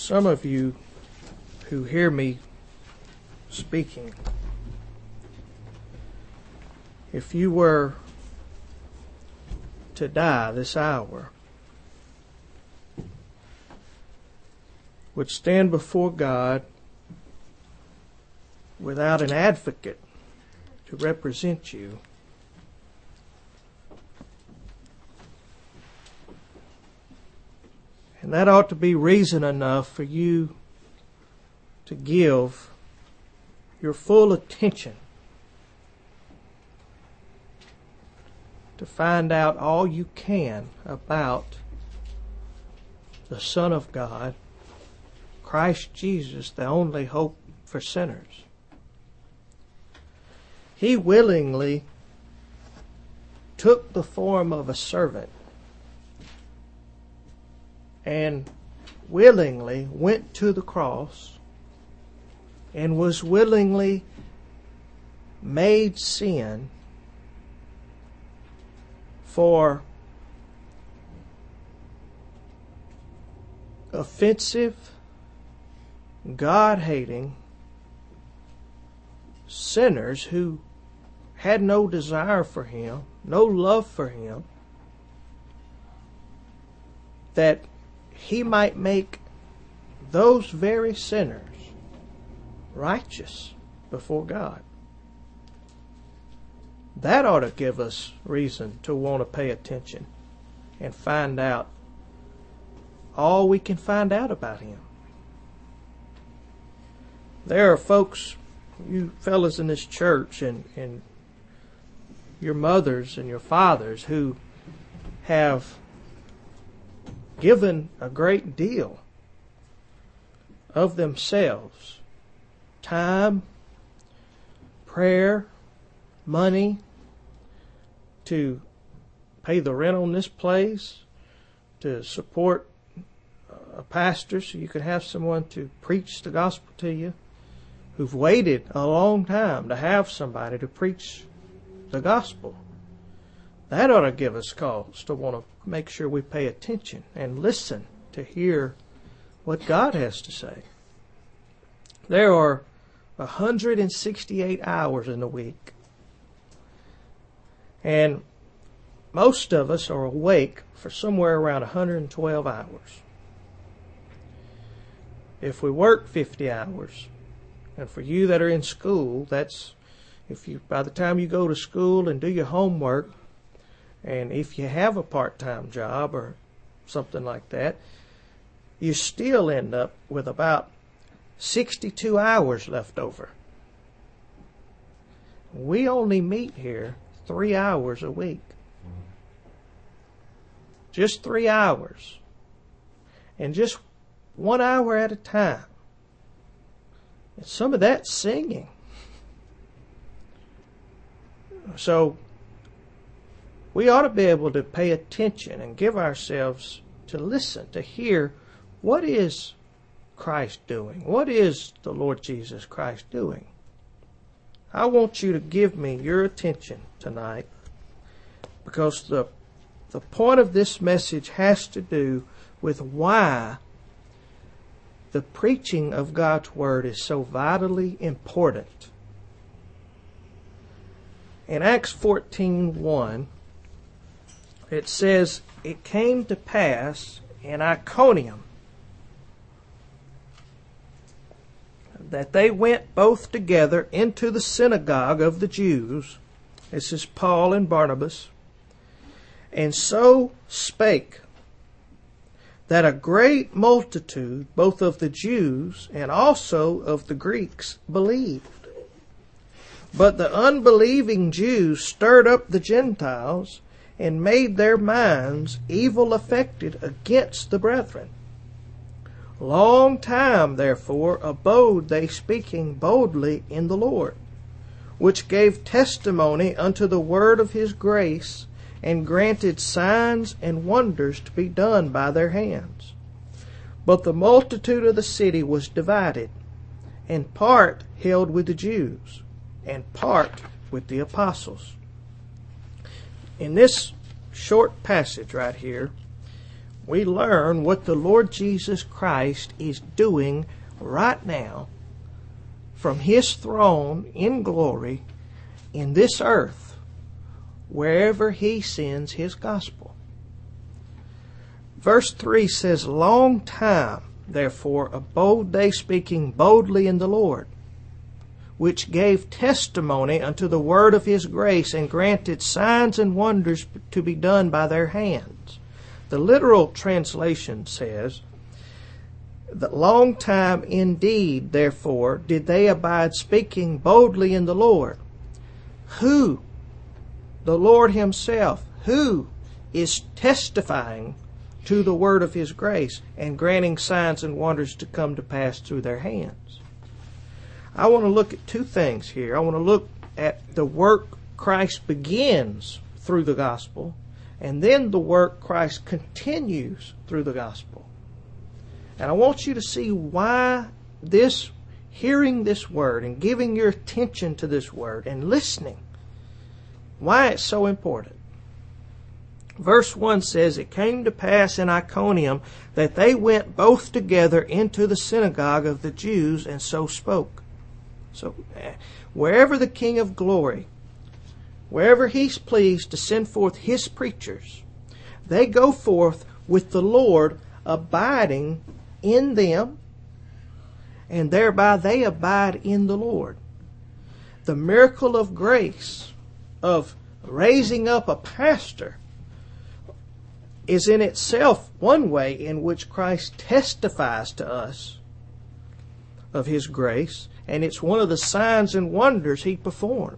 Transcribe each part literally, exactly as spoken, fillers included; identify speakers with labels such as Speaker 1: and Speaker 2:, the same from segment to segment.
Speaker 1: Some of you who hear me speaking, if you were to die this hour, would stand before God without an advocate to represent you, and that ought to be reason enough for you to give your full attention to find out all you can about the Son of God, Christ Jesus, the only hope for sinners. He willingly took the form of a servant and willingly went to the cross and was willingly made sin for offensive, God-hating sinners who had no desire for Him, no love for Him, that He might make those very sinners righteous before God. That ought to give us reason to want to pay attention and find out all we can find out about Him. There are folks, you fellas in this church and, and your mothers and your fathers who have given a great deal of themselves, time, prayer, money, to pay the rent on this place, to support a pastor so you can have someone to preach the gospel to you, who've waited a long time to have somebody to preach the gospel. That ought to give us cause to want to make sure we pay attention and listen to hear what God has to say. There are one hundred sixty-eight hours in a week. And most of us are awake for somewhere around one hundred twelve hours. If we work fifty hours, and for you that are in school, that's if you by the time you go to school and do your homework, and if you have a part-time job or something like that, you still end up with about sixty-two hours left over. We only meet here three hours a week. Just three hours. And just one hour at a time. And some of that's singing. So, we ought to be able to pay attention and give ourselves to listen, to hear what is Christ doing? What is the Lord Jesus Christ doing? I want you to give me your attention tonight, because the the point of this message has to do with why the preaching of God's Word is so vitally important. In Acts fourteen one, it says, "It came to pass in Iconium that they went both together into the synagogue of the Jews." This is Paul and Barnabas. "And so spake, that a great multitude, both of the Jews and also of the Greeks, believed. But the unbelieving Jews stirred up the Gentiles, and made their minds evil affected against the brethren. Long time, therefore, abode they speaking boldly in the Lord, which gave testimony unto the word of His grace, and granted signs and wonders to be done by their hands. But the multitude of the city was divided, and part held with the Jews, and part with the apostles." In this short passage right here, we learn what the Lord Jesus Christ is doing right now from His throne in glory in this earth, wherever He sends His gospel. Verse three says, "Long time, therefore, abode they speaking boldly in the Lord, which gave testimony unto the word of His grace, and granted signs and wonders to be done by their hands." The literal translation says, "That long time indeed, therefore, did they abide speaking boldly in the Lord." Who? The Lord Himself. Who is testifying to the word of His grace and granting signs and wonders to come to pass through their hands. I want to look at two things here. I want to look at the work Christ begins through the gospel, and then the work Christ continues through the gospel. And I want you to see why this, hearing this word and giving your attention to this word and listening, why it's so important. Verse one says, "It came to pass in Iconium that they went both together into the synagogue of the Jews, and so spoke." So, wherever the King of glory, wherever He's pleased to send forth His preachers, they go forth with the Lord abiding in them, and thereby they abide in the Lord. The miracle of grace of raising up a pastor is in itself one way in which Christ testifies to us of His grace, and it's one of the signs and wonders He performs.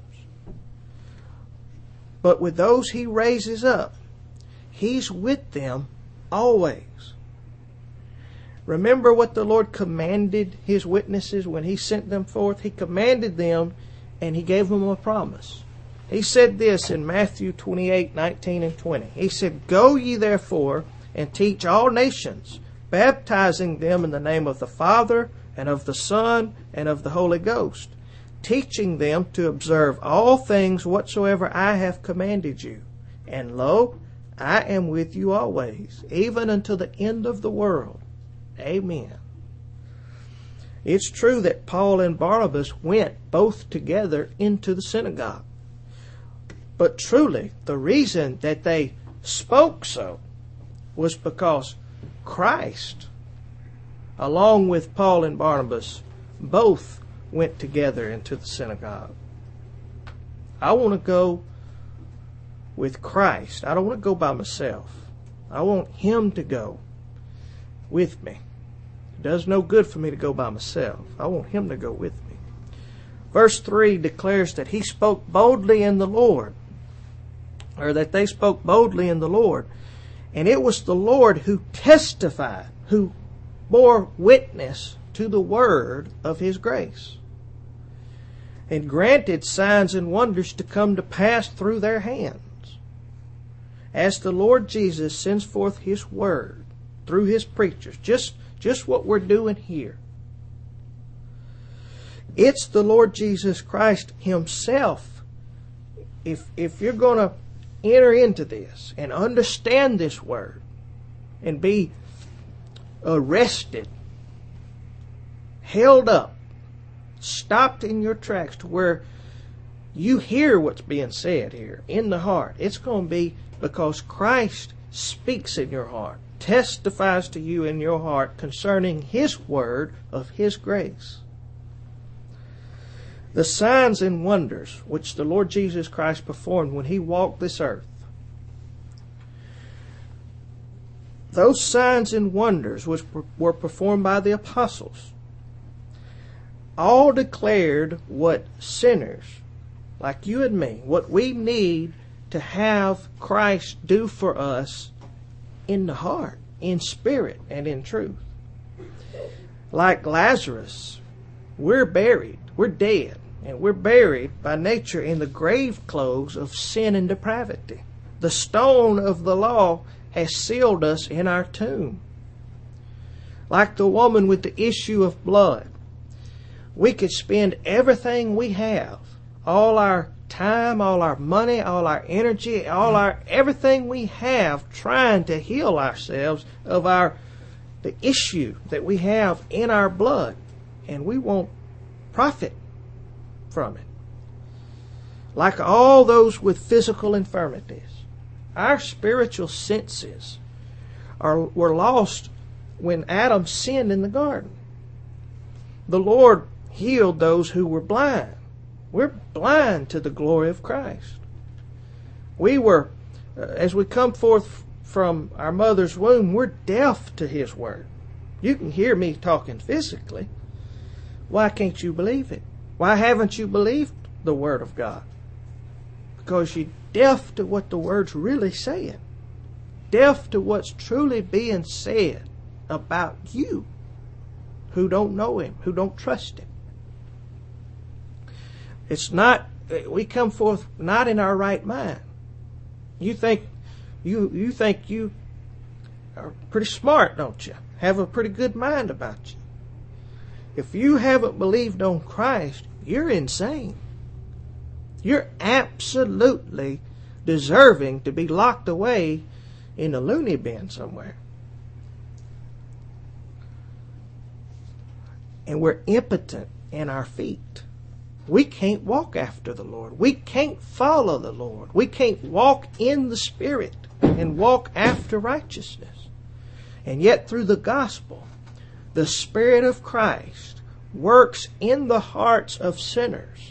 Speaker 1: But with those He raises up, He's with them always. Remember what the Lord commanded His witnesses when He sent them forth? He commanded them, and He gave them a promise. He said this in Matthew twenty-eight, nineteen and twenty. He said, "Go ye therefore and teach all nations, baptizing them in the name of the Father and of the Son and of the Holy Ghost, teaching them to observe all things whatsoever I have commanded you. And lo, I am with you always, even unto the end of the world." Amen. It's true that Paul and Barnabas went both together into the synagogue. But truly, the reason that they spoke so was because Christ, along with Paul and Barnabas, both went together into the synagogue. I want to go with Christ. I don't want to go by myself. I want Him to go with me. It does no good for me to go by myself. I want Him to go with me. Verse three declares that He spoke boldly in the Lord, or that they spoke boldly in the Lord. And it was the Lord who testified, who bore witness to the word of His grace, and granted signs and wonders to come to pass through their hands. As the Lord Jesus sends forth His word through His preachers, just, just what we're doing here, it's the Lord Jesus Christ Himself. If, if you're going to enter into this and understand this word and be arrested, held up, stopped in your tracks to where you hear what's being said here in the heart, it's going to be because Christ speaks in your heart, testifies to you in your heart concerning His word of His grace. The signs and wonders which the Lord Jesus Christ performed when He walked this earth, those signs and wonders which were performed by the apostles, all declared what sinners like you and me, what we need to have Christ do for us in the heart, in spirit, and in truth. Like Lazarus, we're buried, we're dead, and we're buried by nature in the grave clothes of sin and depravity. The stone of the law has sealed us in our tomb. Like the woman with the issue of blood, we could spend everything we have, all our time, all our money, all our energy, all our everything we have trying to heal ourselves of our the issue that we have in our blood, and we won't profit from it. Like all those with physical infirmities, our spiritual senses are were lost when Adam sinned in the garden. The Lord healed those who were blind. We're blind to the glory of Christ. We were, uh, as we come forth from our mother's womb, we're deaf to His Word. You can hear me talking physically. Why can't you believe it? Why haven't you believed the Word of God? Because you're deaf to what the Word's really saying. Deaf to what's truly being said about you who don't know Him, who don't trust Him. It's not, we come forth not in our right mind. You think you you think you are pretty smart, don't you? Have a pretty good mind about you. If you haven't believed on Christ, you're insane. You're absolutely deserving to be locked away in a loony bin somewhere. And we're impotent in our feet. We can't walk after the Lord. We can't follow the Lord. We can't walk in the Spirit and walk after righteousness. And yet through the gospel, the Spirit of Christ works in the hearts of sinners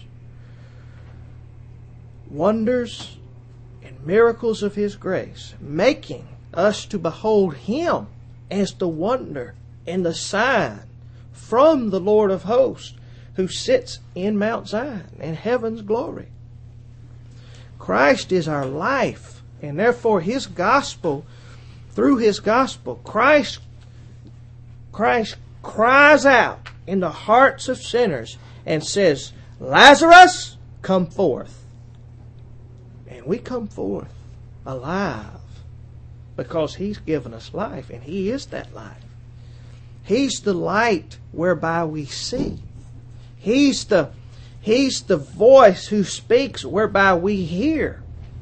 Speaker 1: wonders and miracles of His grace, making us to behold Him as the wonder and the sign from the Lord of hosts, who sits in Mount Zion in heaven's glory. Christ is our life, and therefore His gospel, through His gospel, Christ, Christ cries out in the hearts of sinners and says, Lazarus, come forth. And we come forth alive because He's given us life, and He is that life. He's the light whereby we see. He's the, he's the voice who speaks whereby we hear.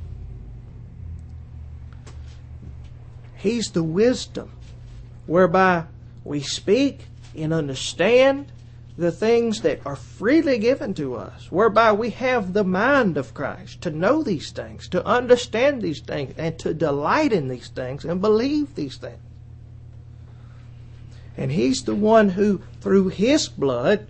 Speaker 1: He's the wisdom whereby we speak and understand the things that are freely given to us, whereby we have the mind of Christ to know these things, to understand these things, and to delight in these things and believe these things. And He's the one who, through His blood,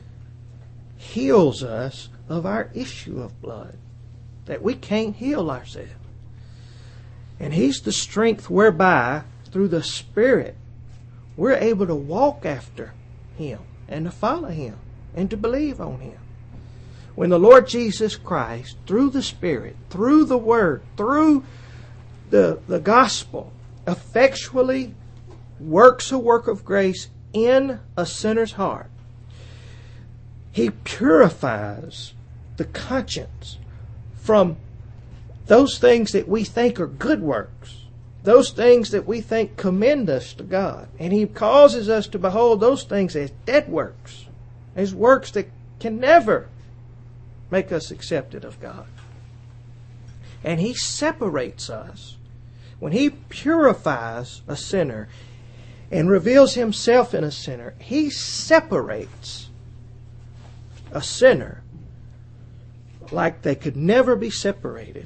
Speaker 1: heals us of our issue of blood, that we can't heal ourselves. And He's the strength whereby, through the Spirit, we're able to walk after Him and to follow Him and to believe on Him. When the Lord Jesus Christ, through the Spirit, through the Word, through the, the gospel, effectually works a work of grace in a sinner's heart, He purifies the conscience from those things that we think are good works, those things that we think commend us to God. And He causes us to behold those things as dead works, as works that can never make us accepted of God. And He separates us. When He purifies a sinner and reveals Himself in a sinner, He separates a sinner like they could never be separated,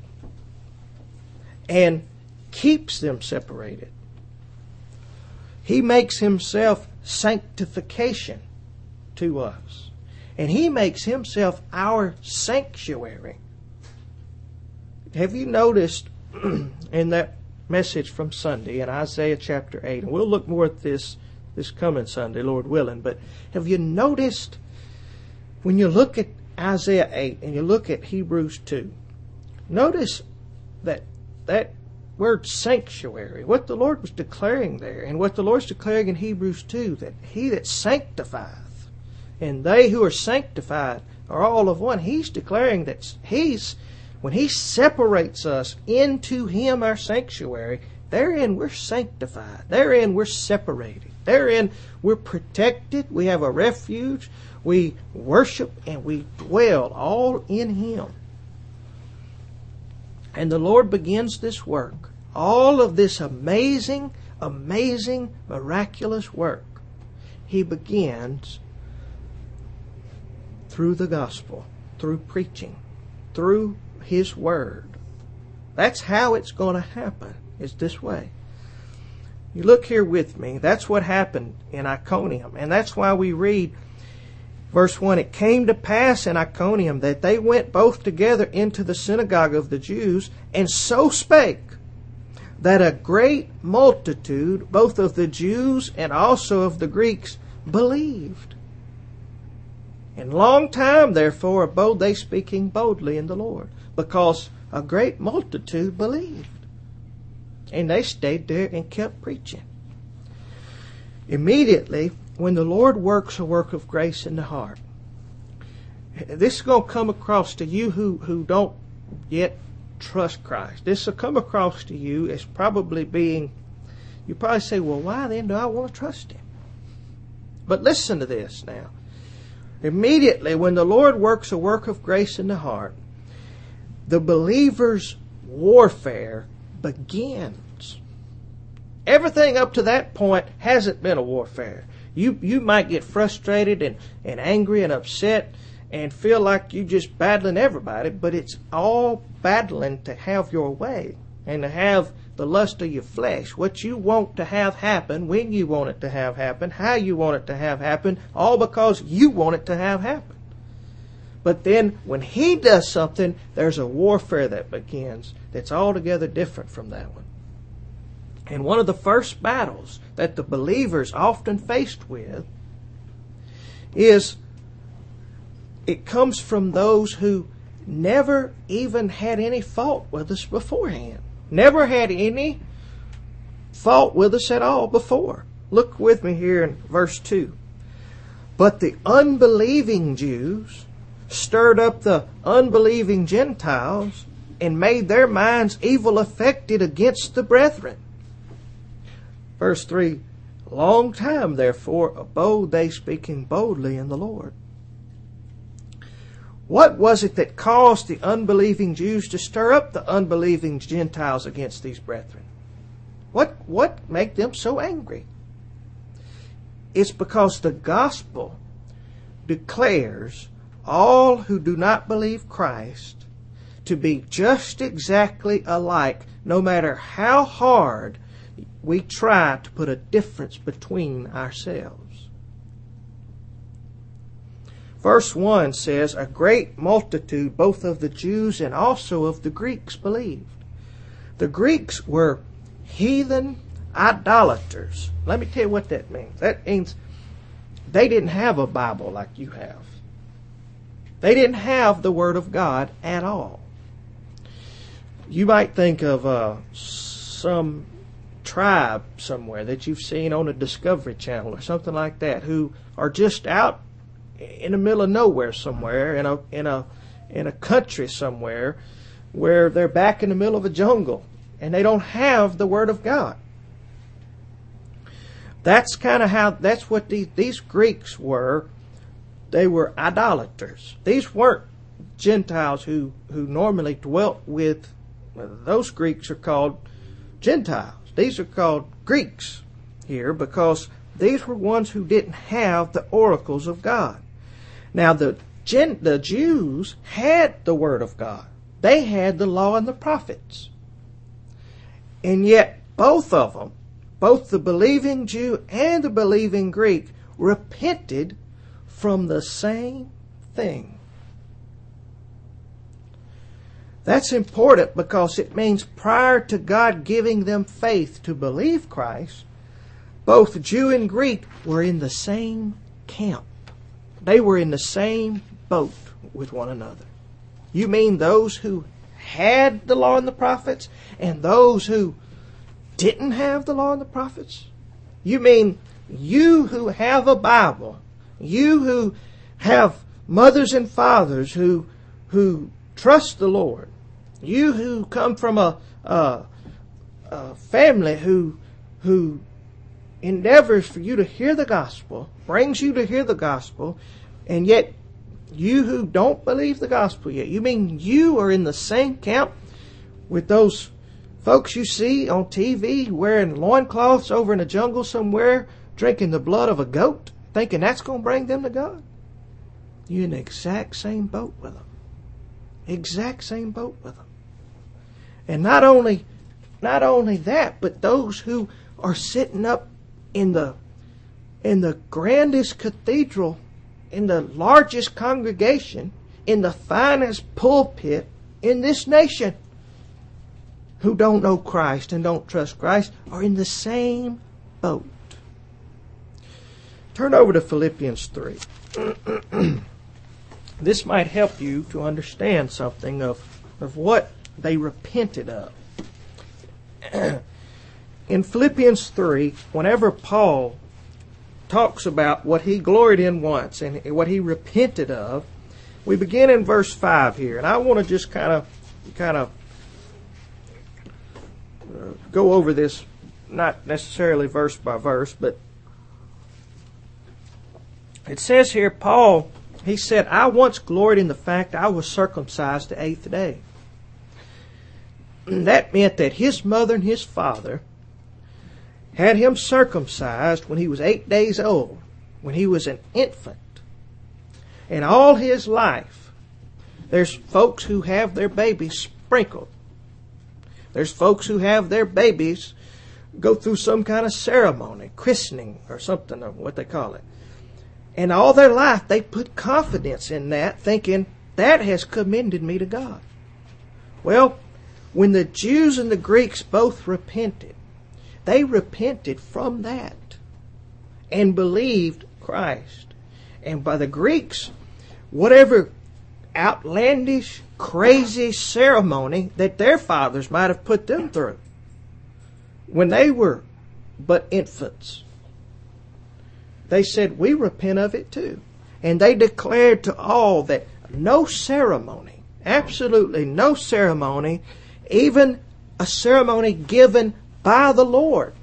Speaker 1: and keeps them separated. He makes Himself sanctification to us, and He makes Himself our sanctuary. Have you noticed in that message from Sunday in Isaiah chapter eight, and we'll look more at this this coming Sunday, Lord willing, but have you noticed when you look at Isaiah eight and you look at Hebrews two, notice that that word sanctuary, what the Lord was declaring there, and what the Lord's declaring in Hebrews two, that He that sanctifieth, and they who are sanctified are all of one. He's declaring that He's, when He separates us into Him, our sanctuary, therein we're sanctified. Therein we're separated. Therein we're protected. We have a refuge. We worship and we dwell all in Him. And the Lord begins this work. All of this amazing, amazing, miraculous work. He begins through the gospel, through preaching, through His Word. That's how it's going to happen, is this way. You look here with me. That's what happened in Iconium. And that's why we read verse one, it came to pass in Iconium that they went both together into the synagogue of the Jews, and so spake, that a great multitude, both of the Jews and also of the Greeks, believed. In long time, therefore, abode they speaking boldly in the Lord, because a great multitude believed. And they stayed there and kept preaching. Immediately, when the Lord works a work of grace in the heart, this is going to come across to you who, who don't yet trust Christ. This will come across to you as probably being, you probably say, well, why then do I want to trust Him? But listen to this now. Immediately, when the Lord works a work of grace in the heart, the believer's warfare begins. Everything up to that point hasn't been a warfare. You you might get frustrated and, and angry and upset and feel like you're just battling everybody, but it's all battling to have your way and to have the lust of your flesh, what you want to have happen, when you want it to have happen, how you want it to have happen, all because you want it to have happen. But then when He does something, there's a warfare that begins that's altogether different from that one. And one of the first battles that the believers often faced with is it comes from those who never even had any fault with us beforehand. Never had any fault with us at all before. Look with me here in verse two. But the unbelieving Jews stirred up the unbelieving Gentiles and made their minds evil affected against the brethren. Verse three, long time therefore abode they speaking boldly in the Lord. What was it that caused the unbelieving Jews to stir up the unbelieving Gentiles against these brethren? What, what made them so angry? It's because the gospel declares all who do not believe Christ to be just exactly alike, no matter how hard we try to put a difference between ourselves. Verse one says, a great multitude both of the Jews and also of the Greeks believed. The Greeks were heathen idolaters. Let me tell you what that means. That means they didn't have a Bible like you have. They didn't have the Word of God at all. You might think of uh, some tribe somewhere that you've seen on a Discovery Channel or something like that, who are just out in the middle of nowhere somewhere, in a in a in a country somewhere, where they're back in the middle of a jungle and they don't have the Word of God. That's kind of how, that's what these, these Greeks were. They were idolaters. These weren't Gentiles who, who normally dwelt with, those Greeks are called Gentiles. These are called Greeks here because these were ones who didn't have the oracles of God. Now the, Gen, the Jews had the Word of God. They had the law and the prophets. And yet both of them, both the believing Jew and the believing Greek, repented from the same thing. That's important because it means prior to God giving them faith to believe Christ, both Jew and Greek were in the same camp. They were in the same boat with one another. You mean those who had the law and the prophets and those who didn't have the law and the prophets? You mean you who have a Bible, you who have mothers and fathers who who trust the Lord, you who come from a, a, a family who who endeavors for you to hear the gospel, brings you to hear the gospel, and yet you who don't believe the gospel yet, you mean you are in the same camp with those folks you see on T V wearing loincloths over in the jungle somewhere, drinking the blood of a goat, thinking that's going to bring them to God? You're in the exact same boat with them. Exact same boat with them. And not only, not only that, but those who are sitting up in the in the grandest cathedral, in the largest congregation, in the finest pulpit in this nation, who don't know Christ and don't trust Christ, are in the same boat. Turn over to Philippians three. This might help you to understand something of, of what they repented of. In Philippians three, whenever Paul talks about what he gloried in once and what he repented of, we begin in verse five here. And I want to just kind of kind of uh, go over this, not necessarily verse by verse, but it says here, Paul, he said, I once gloried in the fact I was circumcised the eighth day. And that meant that his mother and his father had him circumcised when he was eight days old, when he was an infant. And all his life, there's folks who have their babies sprinkled. There's folks who have their babies go through some kind of ceremony, christening or something, or what they call it. And all their life they put confidence in that, thinking, that has commended me to God. Well, when the Jews and the Greeks both repented, they repented from that and believed Christ. And by the Greeks, whatever outlandish, crazy ceremony that their fathers might have put them through when they were but infants, they said, we repent of it too. And they declared to all that no ceremony, absolutely no ceremony, even a ceremony given by the Lord,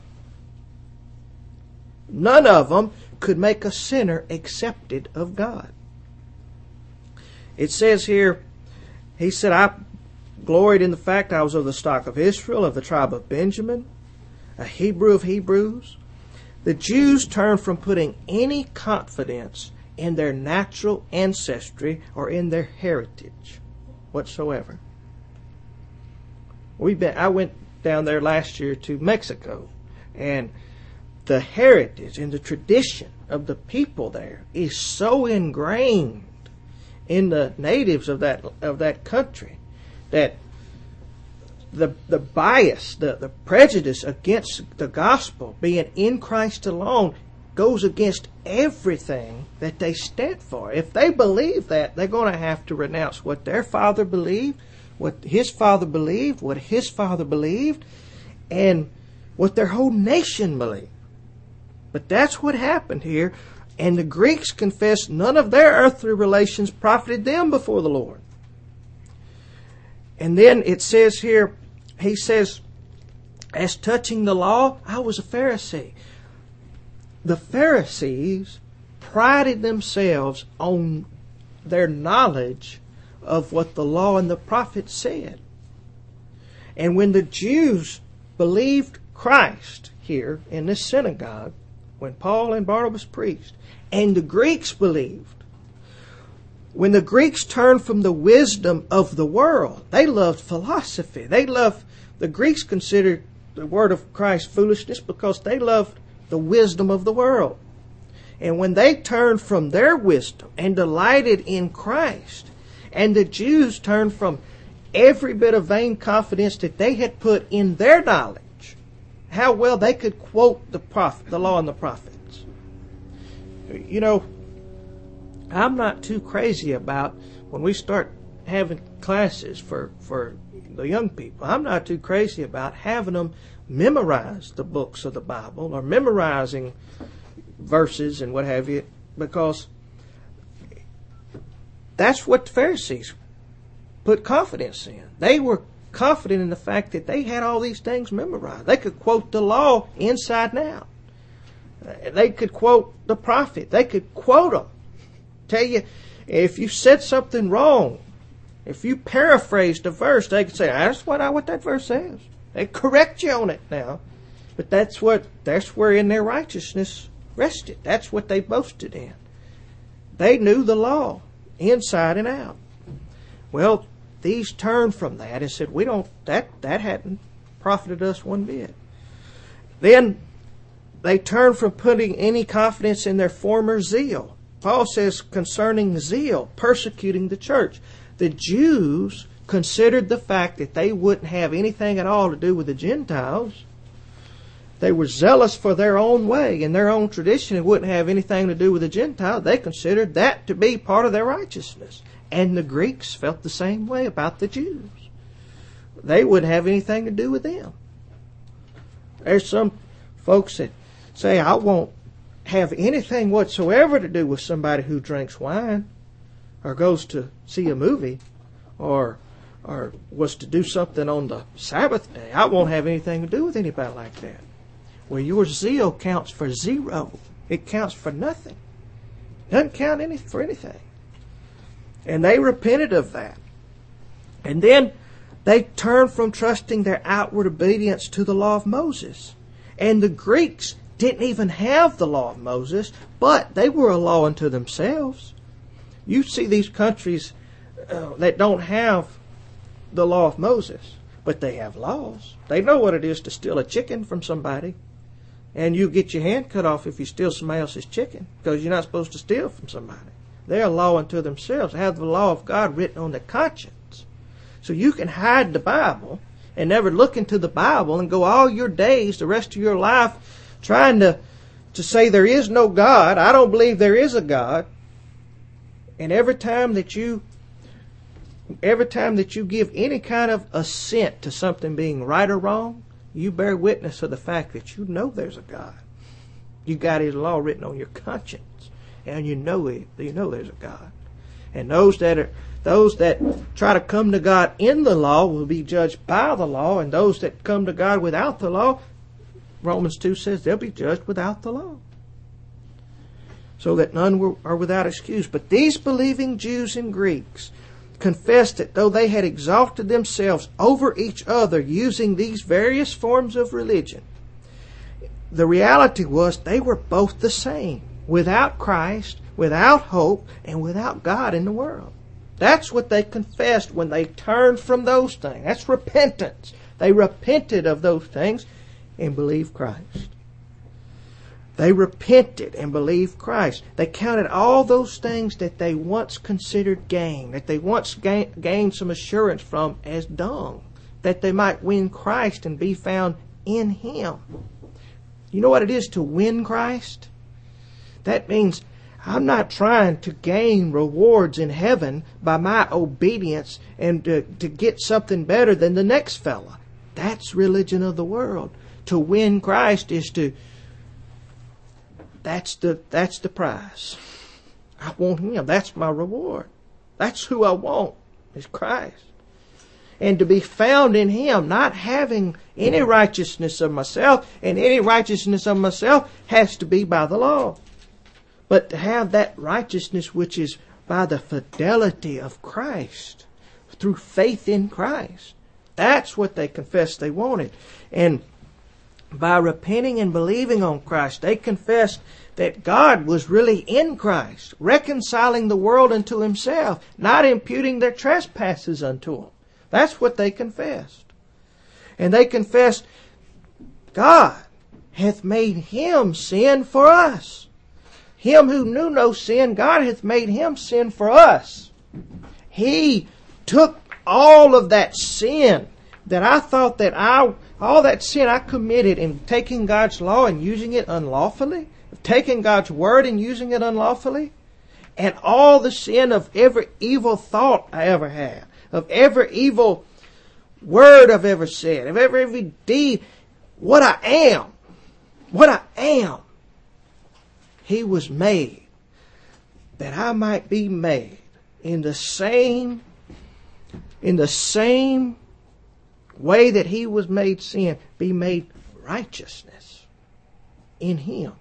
Speaker 1: none of them could make a sinner accepted of God. It says here, he said, I gloried in the fact I was of the stock of Israel, of the tribe of Benjamin, a Hebrew of Hebrews. The Jews turned from putting any confidence in their natural ancestry or in their heritage whatsoever. We've been, I went down there last year to Mexico, and the heritage and the tradition of the people there is so ingrained in the natives of that of that country that the the bias, the, the prejudice against the gospel being in Christ alone goes against everything that they stand for. If they believe that, they're going to have to renounce what their father believed, what his father believed, what his father believed, and what their whole nation believed. But that's what happened here. And the Greeks confessed none of their earthly relations profited them before the Lord. And then it says here, he says, as touching the law, I was a Pharisee. The Pharisees prided themselves on their knowledge of what the law and the prophets said. And when the Jews believed Christ here in this synagogue, when Paul and Barnabas preached, and the Greeks believed, when the Greeks turned from the wisdom of the world, they loved philosophy. They loved, the Greeks considered the word of Christ foolishness because they loved the wisdom of the world. And when they turned from their wisdom and delighted in Christ, and the Jews turned from every bit of vain confidence that they had put in their knowledge, how well they could quote the prophet, the law and the prophets. You know, I'm not too crazy about when we start having classes for, for the young people. I'm not too crazy about having them memorize the books of the Bible or memorizing verses and what have you, because that's what the Pharisees put confidence in. They were confident in the fact that they had all these things memorized. They could quote the law inside and out. They could quote the prophet. They could quote them. Tell you, if you said something wrong, If you paraphrased a verse, they could say, that's what, I, what that verse says. They correct you on it now. But that's what that's where in their righteousness rested. That's what they boasted in. They knew the law inside and out. Well, these turned from that and said, we don't, that, that hadn't profited us one bit. Then they turned from putting any confidence in their former zeal. Paul says concerning zeal, persecuting the church. The Jews considered the fact that they wouldn't have anything at all to do with the Gentiles. They were zealous for their own way and their own tradition and wouldn't have anything to do with the Gentiles. They considered that to be part of their righteousness. And the Greeks felt the same way about the Jews. They wouldn't have anything to do with them. There's some folks that say, I won't have anything whatsoever to do with somebody who drinks wine or goes to see a movie or or was to do something on the Sabbath day. I won't have anything to do with anybody like that. Well, your zeal counts for zero. It counts for nothing. It doesn't count any for anything. And they repented of that. And then they turned from trusting their outward obedience to the law of Moses. And the Greeks didn't even have the law of Moses, but they were a law unto themselves. You see these countries uh, that don't have the law of Moses, but they have laws. They know what it is to steal a chicken from somebody. And you get your hand cut off if you steal somebody else's chicken, because you're not supposed to steal from somebody. They're a law unto themselves. They have the law of God written on their conscience. So you can hide the Bible and never look into the Bible and go all your days, the rest of your life, trying to, to say there is no God. I don't believe there is a God. And every time that you every time that you give any kind of assent to something being right or wrong, you bear witness of the fact that you know there's a God. You got His law written on your conscience, and you know it. You know there's a God. And those that are those that try to come to God in the law will be judged by the law, and those that come to God without the law, Romans two says they'll be judged without the law. So that none were, are without excuse. But these believing Jews and Greeks confessed that though they had exalted themselves over each other using these various forms of religion, the reality was they were both the same, without Christ, without hope, and without God in the world. That's what they confessed when they turned from those things. That's repentance. They repented of those things and believed Christ. They repented and believed Christ. They counted all those things that they once considered gain, that they once gain, gained some assurance from, as dung, that they might win Christ and be found in Him. You know what it is to win Christ? That means I'm not trying to gain rewards in heaven by my obedience and to, to get something better than the next fella. That's religion of the world. To win Christ is to That's the that's the prize. I want Him. That's my reward. That's who I want, is Christ. And to be found in Him, not having any righteousness of myself, and any righteousness of myself has to be by the law. But to have that righteousness which is by the fidelity of Christ, through faith in Christ. That's what they confessed they wanted. And by repenting and believing on Christ, they confessed that God was really in Christ, reconciling the world unto Himself, not imputing their trespasses unto them. That's what they confessed. And they confessed, God hath made Him sin for us. Him who knew no sin, God hath made Him sin for us. He took all of that sin that I thought that I, all that sin I committed in taking God's law and using it unlawfully, taking God's word and using it unlawfully, and all the sin of every evil thought I ever had, of every evil word I've ever said, of every, every deed, what I am, what I am, He was made that I might be made in the same, in the same way that He was made sin, be made righteousness in Him.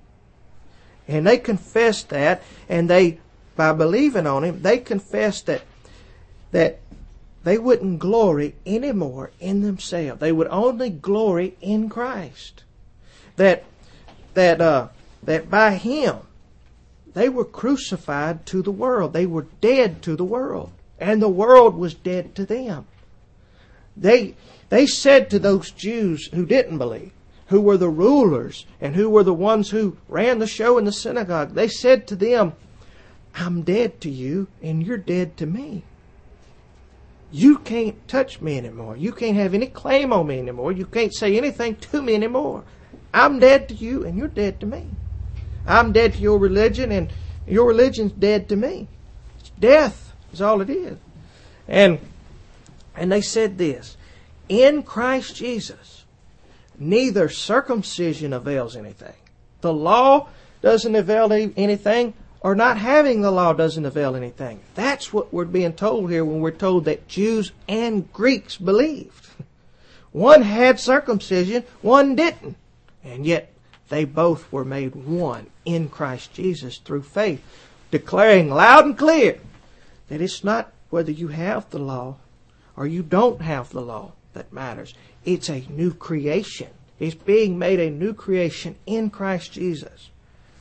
Speaker 1: And they confessed that, and they, by believing on Him, they confessed that that they wouldn't glory anymore in themselves. They would only glory in Christ. That that uh, that by Him they were crucified to the world. They were dead to the world, and the world was dead to them. They they said to those Jews who didn't believe, who were the rulers and who were the ones who ran the show in the synagogue, they said to them, I'm dead to you and you're dead to me. You can't touch me anymore. You can't have any claim on me anymore. You can't say anything to me anymore. I'm dead to you and you're dead to me. I'm dead to your religion and your religion's dead to me. It's death is all it is. And and they said this, in Christ Jesus, neither circumcision avails anything. The law doesn't avail anything, or not having the law doesn't avail anything. That's what we're being told here when we're told that Jews and Greeks believed. One had circumcision, one didn't. And yet they both were made one in Christ Jesus through faith, declaring loud and clear that it's not whether you have the law or you don't have the law that matters. It's a new creation. It's being made a new creation in Christ Jesus.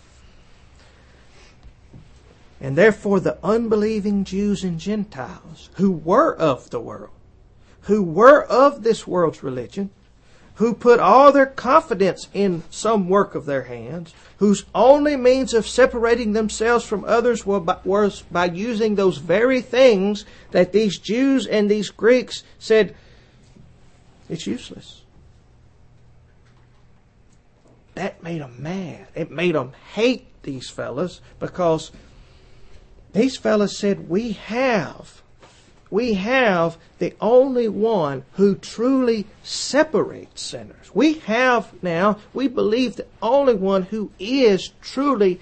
Speaker 1: And therefore the unbelieving Jews and Gentiles who were of the world, who were of this world's religion, who put all their confidence in some work of their hands, whose only means of separating themselves from others was by using those very things that these Jews and these Greeks said, it's useless. That made them mad. It made them hate these fellas because these fellas said, we have, we have the only one who truly separates sinners. We have now, we believe the only one who is truly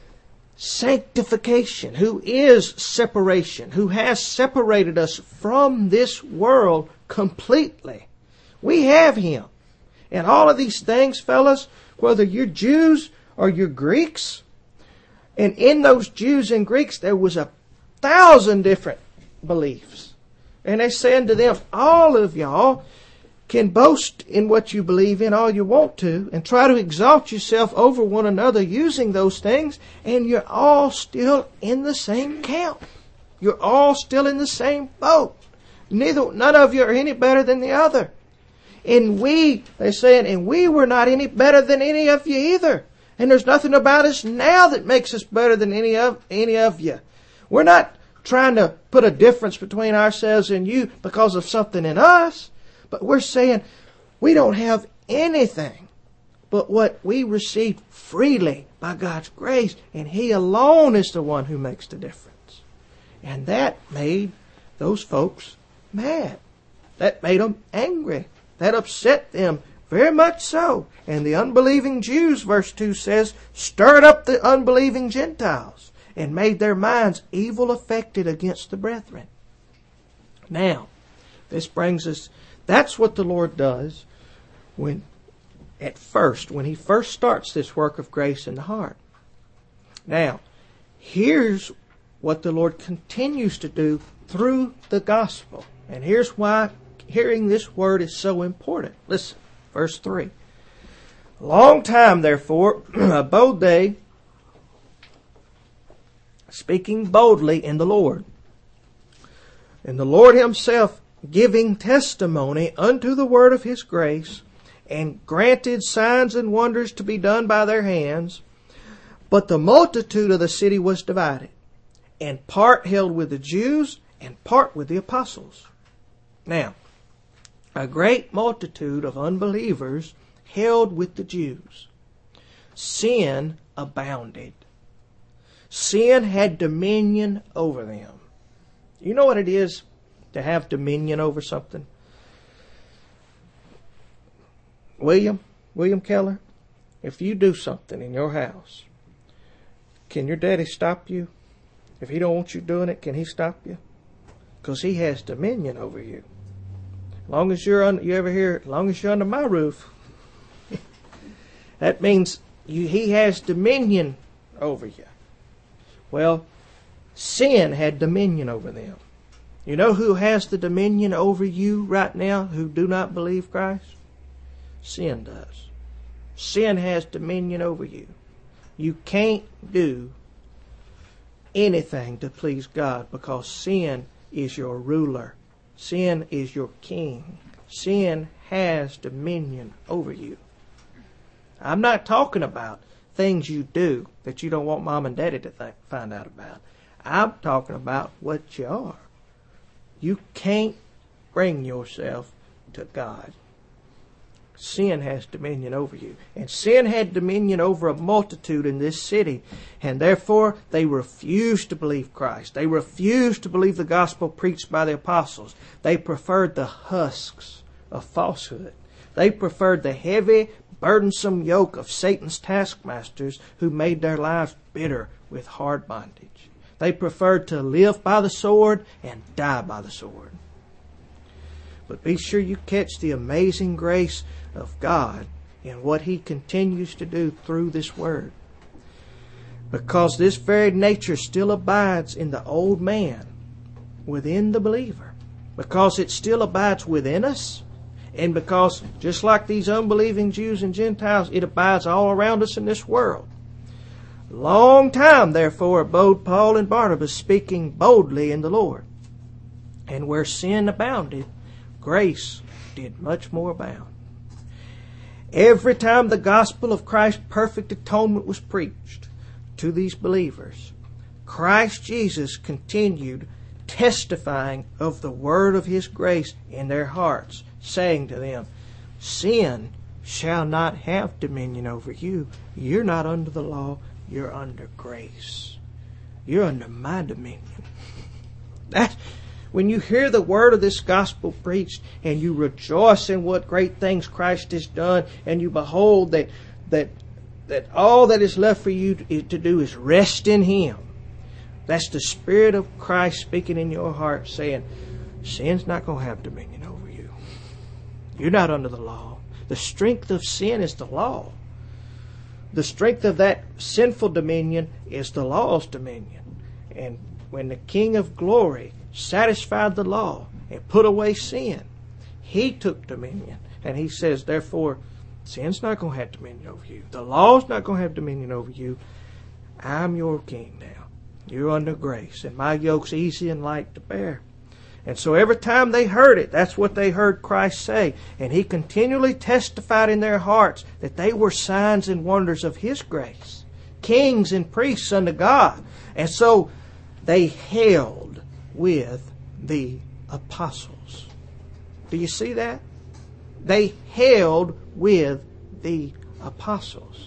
Speaker 1: sanctification, who is separation, who has separated us from this world completely. We have Him. And all of these things, fellas, whether you're Jews or you're Greeks, and in those Jews and Greeks, there was a thousand different beliefs. And they saying to them, all of y'all can boast in what you believe in all you want to and try to exalt yourself over one another using those things, and you're all still in the same camp. You're all still in the same boat. Neither, none of you are any better than the other. And we, they're saying, and we were not any better than any of you either. And there's nothing about us now that makes us better than any of any of you. We're not trying to put a difference between ourselves and you because of something in us. But we're saying we don't have anything but what we received freely by God's grace. And He alone is the one who makes the difference. And that made those folks mad. That made them angry. That upset them very much so. And the unbelieving Jews, verse two says, stirred up the unbelieving Gentiles and made their minds evil affected against the brethren. Now, this brings us, that's what the Lord does when, at first, when He first starts this work of grace in the heart. Now, here's what the Lord continues to do through the gospel. And here's why hearing this word is so important. Listen, verse three. Long time, therefore, abode they, speaking boldly in the Lord. And the Lord Himself giving testimony unto the word of His grace, and granted signs and wonders to be done by their hands. But the multitude of the city was divided, and part held with the Jews, and part with the apostles. Now, a great multitude of unbelievers held with the Jews. Sin abounded. Sin had dominion over them. You know what it is to have dominion over something? William, William Keller, if you do something in your house, can your daddy stop you? If he don't want you doing it, can he stop you? Because he has dominion over you. Long as you're on, you ever hear, as long as you're under my roof, that means you, he has dominion over you. Well, sin had dominion over them. You know who has the dominion over you right now who do not believe Christ? Sin does. Sin has dominion over you. You can't do anything to please God because sin is your ruler. Sin is your king. Sin has dominion over you. I'm not talking about things you do that you don't want mom and daddy to think, find out about. I'm talking about what you are. You can't bring yourself to God. Sin has dominion over you. And sin had dominion over a multitude in this city. And therefore, they refused to believe Christ. They refused to believe the gospel preached by the apostles. They preferred the husks of falsehood. They preferred the heavy, burdensome yoke of Satan's taskmasters who made their lives bitter with hard bondage. They preferred to live by the sword and die by the sword. But be sure you catch the amazing grace of God in what He continues to do through this Word. Because this very nature still abides in the old man within the believer. Because it still abides within us. And because, just like these unbelieving Jews and Gentiles, it abides all around us in this world. Long time, therefore, abode Paul and Barnabas, speaking boldly in the Lord. And where sin abounded, grace did much more abound. Every time the gospel of Christ's perfect atonement was preached to these believers, Christ Jesus continued testifying of the word of His grace in their hearts, saying to them, sin shall not have dominion over you. You're not under the law. You're under grace. You're under my dominion. That's, when you hear the word of this gospel preached and you rejoice in what great things Christ has done, and you behold that that that all that is left for you to, to do is rest in Him. That's the Spirit of Christ speaking in your heart, saying, sin's not going to have dominion over you. You're not under the law. The strength of sin is the law. The strength of that sinful dominion is the law's dominion. And when the King of Glory satisfied the law and put away sin, He took dominion. And He says, therefore, sin's not going to have dominion over you. The law's not going to have dominion over you. I'm your king now. You're under grace, and my yoke's easy and light to bear. And so every time they heard it, that's what they heard Christ say. And He continually testified in their hearts that they were signs and wonders of His grace. Kings and priests unto God. And so they held with the apostles. Do you see that? They held with the apostles.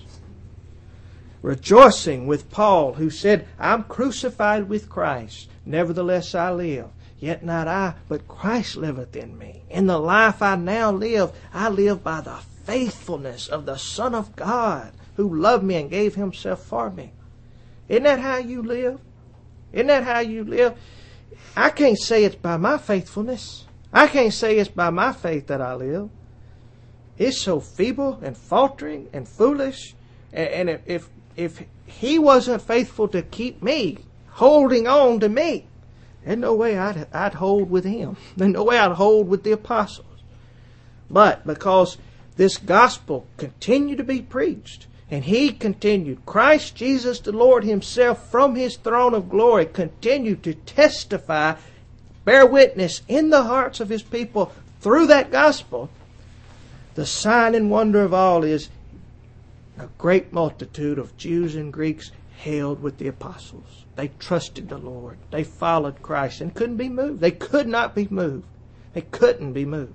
Speaker 1: Rejoicing with Paul, who said, I'm crucified with Christ. Nevertheless I live. Yet not I, but Christ liveth in me. In the life I now live, I live by the faithfulness of the Son of God, who loved me and gave Himself for me. Isn't that how you live? Isn't that how you live? I can't say it's by my faithfulness. I can't say it's by my faith that I live. It's so feeble and faltering and foolish. And if, if, if He wasn't faithful to keep me, holding on to me, there's no way I'd, I'd hold with Him. There's no way I'd hold with the apostles. But because this gospel continued to be preached, and He continued, Christ Jesus the Lord Himself from His throne of glory continued to testify, bear witness in the hearts of His people through that gospel, the sign and wonder of all is a great multitude of Jews and Greeks held with the apostles. They trusted the Lord. They followed Christ and couldn't be moved. They could not be moved. They couldn't be moved.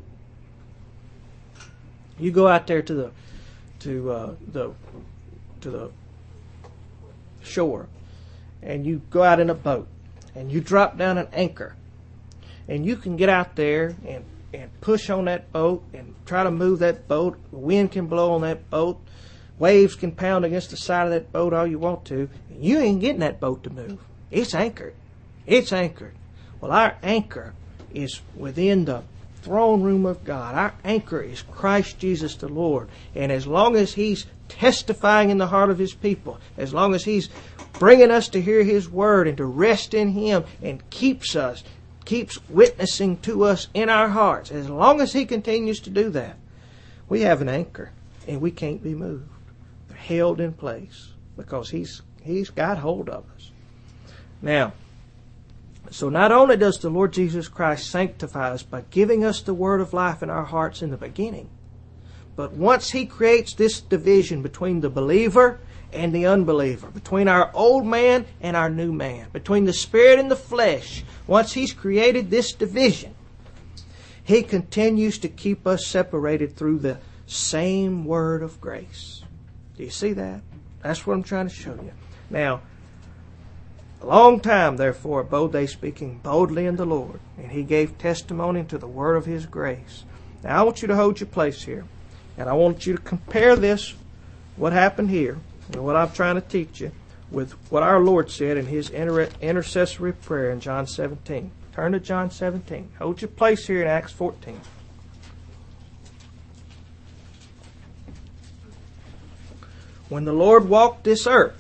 Speaker 1: You go out there to the to uh, the to the shore, and you go out in a boat, and you drop down an anchor, and you can get out there and and push on that boat and try to move that boat. The wind can blow on that boat. Waves can pound against the side of that boat all you want to. You ain't getting that boat to move. It's anchored. It's anchored. Well, our anchor is within the throne room of God. Our anchor is Christ Jesus the Lord. And as long as He's testifying in the heart of His people, as long as He's bringing us to hear His word and to rest in Him and keeps us, keeps witnessing to us in our hearts, as long as He continues to do that, we have an anchor and we can't be moved. We're held in place because He's He's got hold of us. Now, so not only does the Lord Jesus Christ sanctify us by giving us the word of life in our hearts in the beginning, but once He creates this division between the believer and the unbeliever, between our old man and our new man, between the spirit and the flesh, once He's created this division, He continues to keep us separated through the same word of grace. Do you see that? That's what I'm trying to show you. Now, a long time, therefore, abode they speaking boldly in the Lord, and He gave testimony to the word of His grace. Now, I want you to hold your place here, and I want you to compare this, what happened here, and what I'm trying to teach you, with what our Lord said in His inter- intercessory prayer in John seventeen. Turn to John seventeen. Hold your place here in Acts fourteen. When the Lord walked this earth,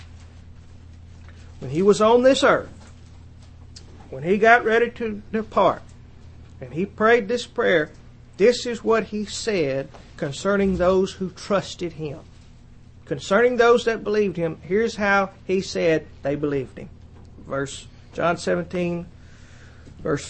Speaker 1: when He was on this earth, when He got ready to depart, and He prayed this prayer, this is what He said concerning those who trusted Him. Concerning those that believed Him, here's how He said they believed Him. Verse John seventeen, verse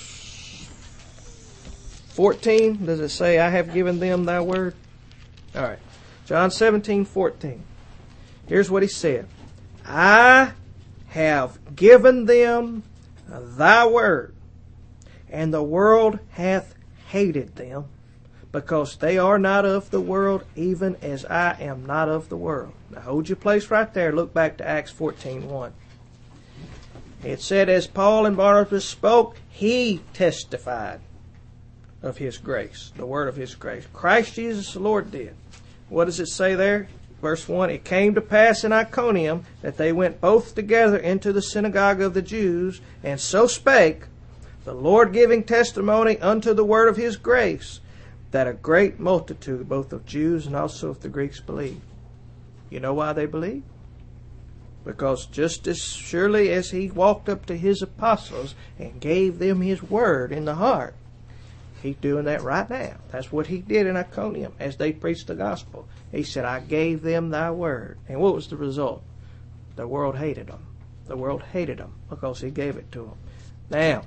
Speaker 1: fourteen, does it say, I have given them thy word? All right. John seventeen, fourteen. Here's what He said. I have given them thy word, and the world hath hated them, because they are not of the world, even as I am not of the world. Now hold your place right there. Look back to Acts fourteen, one. It said, as Paul and Barnabas spoke, He testified of His grace, the word of His grace. Christ Jesus the Lord did. What does it say there? Verse one, it came to pass in Iconium that they went both together into the synagogue of the Jews, and so spake, the Lord giving testimony unto the word of His grace, that a great multitude, both of Jews and also of the Greeks, believed. You know why they believed? Because just as surely as He walked up to His apostles and gave them His word in the heart, He's doing that right now. That's what He did in Iconium as they preached the gospel. He said, I gave them thy word. And what was the result? The world hated them. The world hated them because He gave it to them. Now,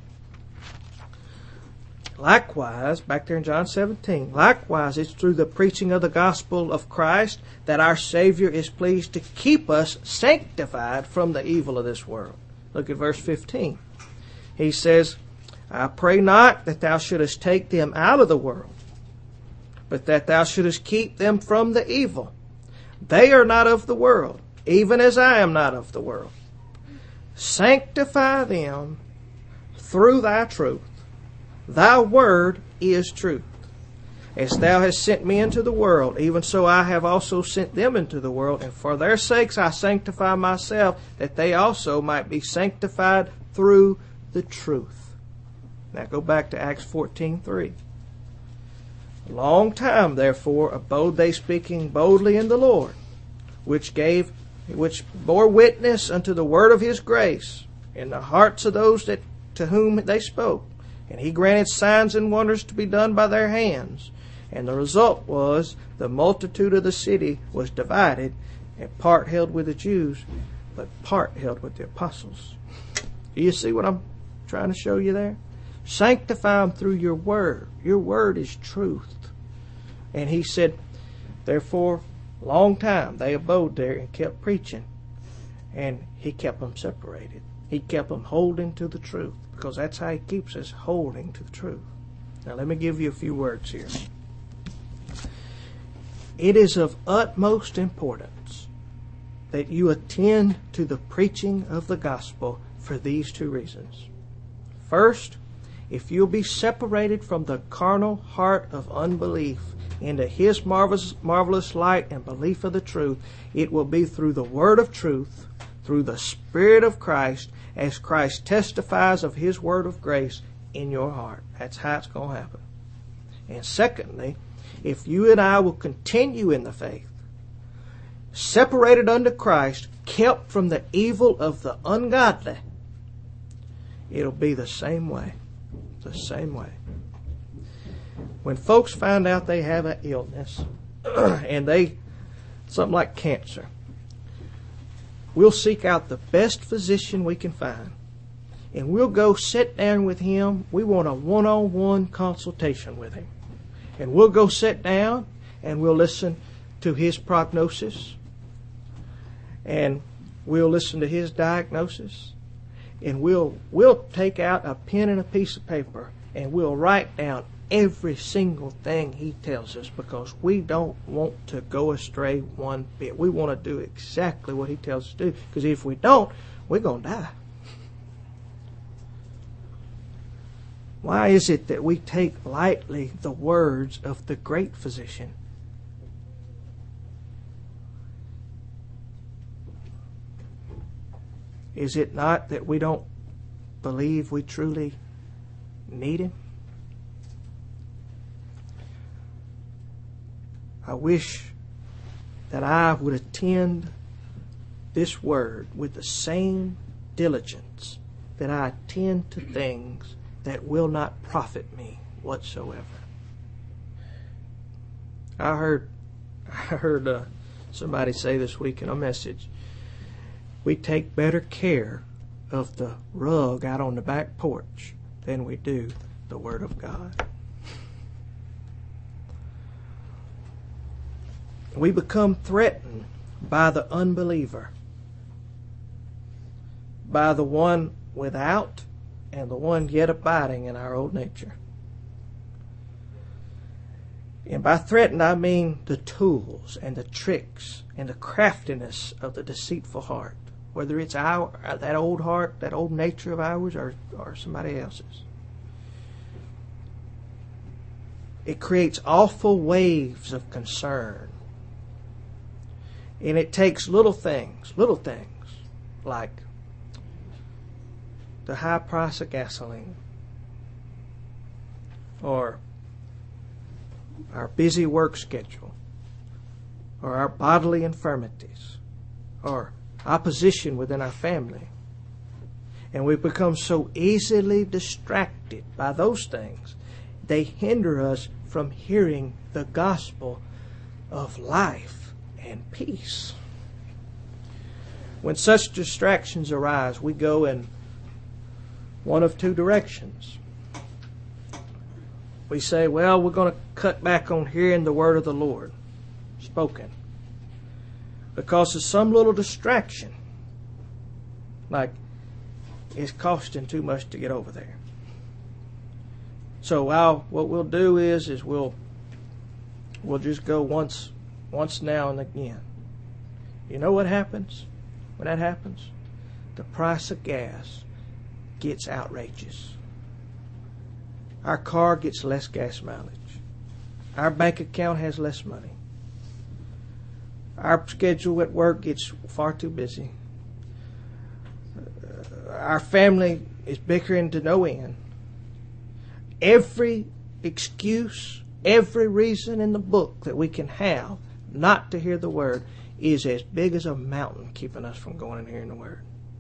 Speaker 1: likewise, back there in John seventeen, likewise it's through the preaching of the gospel of Christ that our Savior is pleased to keep us sanctified from the evil of this world. Look at verse fifteen. He says, I pray not that thou shouldest take them out of the world, but that thou shouldest keep them from the evil. They are not of the world, even as I am not of the world. Sanctify them through thy truth. Thy word is truth. As thou hast sent me into the world, even so I have also sent them into the world, and for their sakes I sanctify myself, that they also might be sanctified through the truth. Now go back to Acts fourteen, three. A long time, therefore, abode they speaking boldly in the Lord, which gave, which bore witness unto the word of His grace in the hearts of those that to whom they spoke. And He granted signs and wonders to be done by their hands. And the result was the multitude of the city was divided, and part held with the Jews, but part held with the apostles. Do you see what I'm trying to show you there? Sanctify them through your word. Your word is truth. And He said, therefore, long time they abode there and kept preaching. And He kept them separated. He kept them holding to the truth, because that's how He keeps us, holding to the truth. Now let me give you a few words here. It is of utmost importance that you attend to the preaching of the gospel for these two reasons. First, if you'll be separated from the carnal heart of unbelief into His marvelous, marvelous light and belief of the truth, it will be through the word of truth, through the Spirit of Christ, as Christ testifies of His word of grace in your heart. That's how it's going to happen. And secondly, if you and I will continue in the faith, separated unto Christ, kept from the evil of the ungodly, it'll be the same way. The same way. When folks find out they have an illness, and they, something like cancer, we'll seek out the best physician we can find, and we'll go sit down with him. We want a one-on-one consultation with him. And we'll go sit down, and we'll listen to his prognosis, and we'll listen to his diagnosis, and we'll we'll take out a pen and a piece of paper, and we'll write down every single thing he tells us, because we don't want to go astray one bit. We want to do exactly what he tells us to do, because if we don't, we're going to die. Why is it that we take lightly the words of the great physician? Is it not that we don't believe we truly need him? I wish that I would attend this word with the same diligence that I attend to things that will not profit me whatsoever. I heard, I heard uh, somebody say this week in a message, we take better care of the rug out on the back porch than we do the Word of God. We become threatened by the unbeliever, by the one without and the one yet abiding in our old nature. And by threatened, I mean the tools and the tricks and the craftiness of the deceitful heart, whether it's our that old heart, that old nature of ours, or, or somebody else's. It creates awful waves of concern. And it takes little things, little things, like the high price of gasoline, or our busy work schedule, or our bodily infirmities, or opposition within our family. And we become so easily distracted by those things, they hinder us from hearing the gospel of life and peace. When such distractions arise, we go in one of two directions. We say, well, we're going to cut back on hearing the word of the Lord spoken because of some little distraction, like it's costing too much to get over there. So I'll, what we'll do is is we'll we'll just go once once now and again. You know what happens when that happens? The price of gas gets outrageous. Our car gets less gas mileage. Our bank account has less money. Our schedule at work gets far too busy. Uh, our family is bickering to no end. Every excuse, every reason in the book that we can have not to hear the word is as big as a mountain keeping us from going and hearing the word.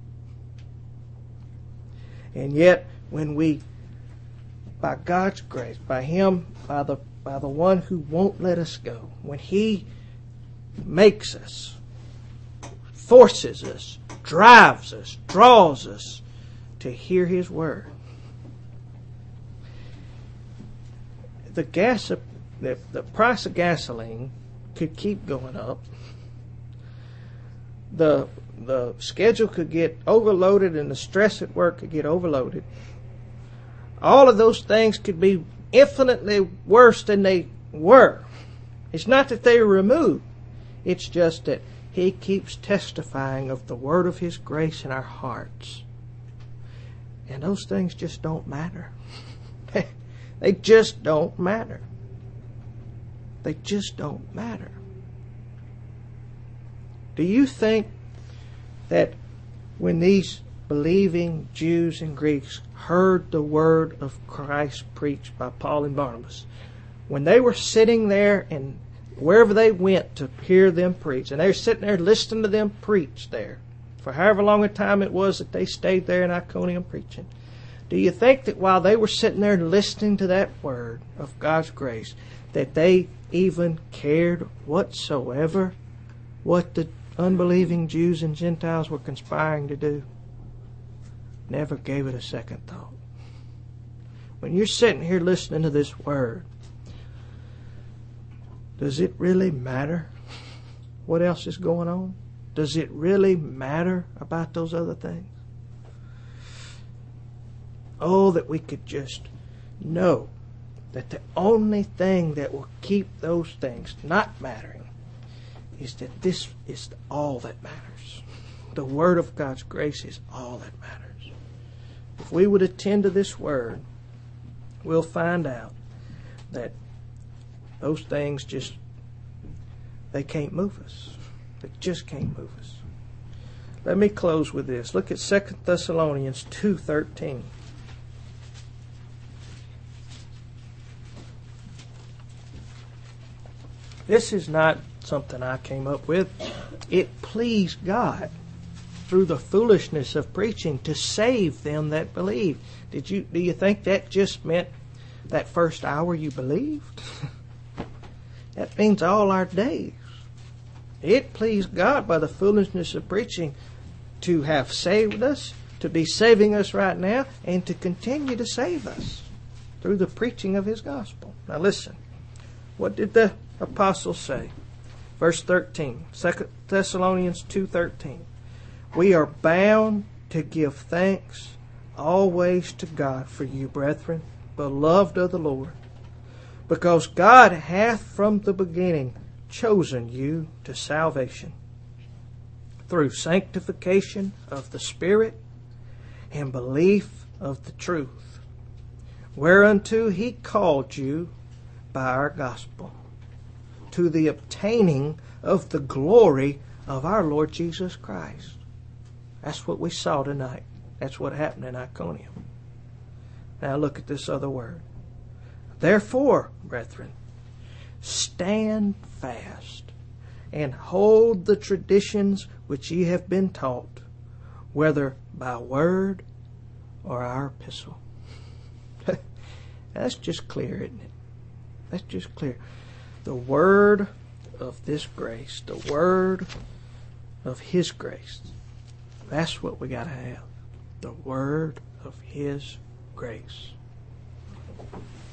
Speaker 1: And yet, when we, by God's grace, by Him, by the by the one who won't let us go, when He makes us, forces us, drives us, draws us to hear His word, the gas, the, the price of gasoline could keep going up. The the schedule could get overloaded, and the stress at work could get overloaded. All of those things could be infinitely worse than they were. It's not that they were removed. It's just that He keeps testifying of the word of His grace in our hearts. And those things just don't matter. They just don't matter. They just don't matter. Do you think that when these believing Jews and Greeks heard the word of Christ preached by Paul and Barnabas, when they were sitting there and wherever they went to hear them preach, and they were sitting there listening to them preach there for however long a time it was that they stayed there in Iconium preaching, Do you think that while they were sitting there listening to that word of God's grace, that they even cared whatsoever what the unbelieving Jews and Gentiles were conspiring to do? Never gave it a second thought. When you're sitting here listening to this word, does it really matter what else is going on? Does it really matter about those other things? Oh, that we could just know that the only thing that will keep those things not mattering is that this is all that matters. The Word of God's grace is all that matters. If we would attend to this Word, we'll find out that those things just, they can't move us. They just can't move us. Let me close with this. Look at Second Thessalonians two thirteen. This is not something I came up with. It pleased God through the foolishness of preaching to save them that believe. Did you do you think that just meant that first hour you believed? That means all our days. It pleased God by the foolishness of preaching to have saved us, to be saving us right now, and to continue to save us through the preaching of His gospel. Now listen, what did the apostle say? Verse thirteen, Second Thessalonians two thirteen. We are bound to give thanks always to God for you, brethren, beloved of the Lord, because God hath from the beginning chosen you to salvation through sanctification of the Spirit and belief of the truth, whereunto He called you by our gospel, to the obtaining of the glory of our Lord Jesus Christ. That's what we saw tonight. That's what happened in Iconium. Now look at this other word. Therefore, brethren, stand fast and hold the traditions which ye have been taught, whether by word or our epistle. That's just clear, isn't it? That's just clear. The word of this grace, the word of His grace, that's what we got to have. The word of His grace.